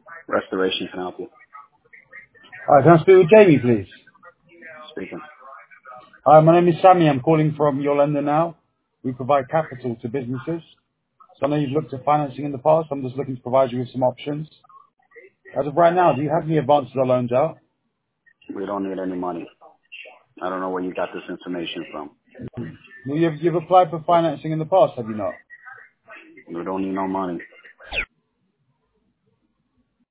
Restoration can help you. Hi, can I speak with Jamie, please? Speaking. Hi, my name is Sammy. I'm calling from your lender now. We provide capital to businesses. So I know you've looked at financing in the past. I'm just looking to provide you with some options. As of right now, do you have any advances or loans out? We don't need any money. I don't know where you got this information from. Well, you've applied for financing in the past, have you not? We don't need no money.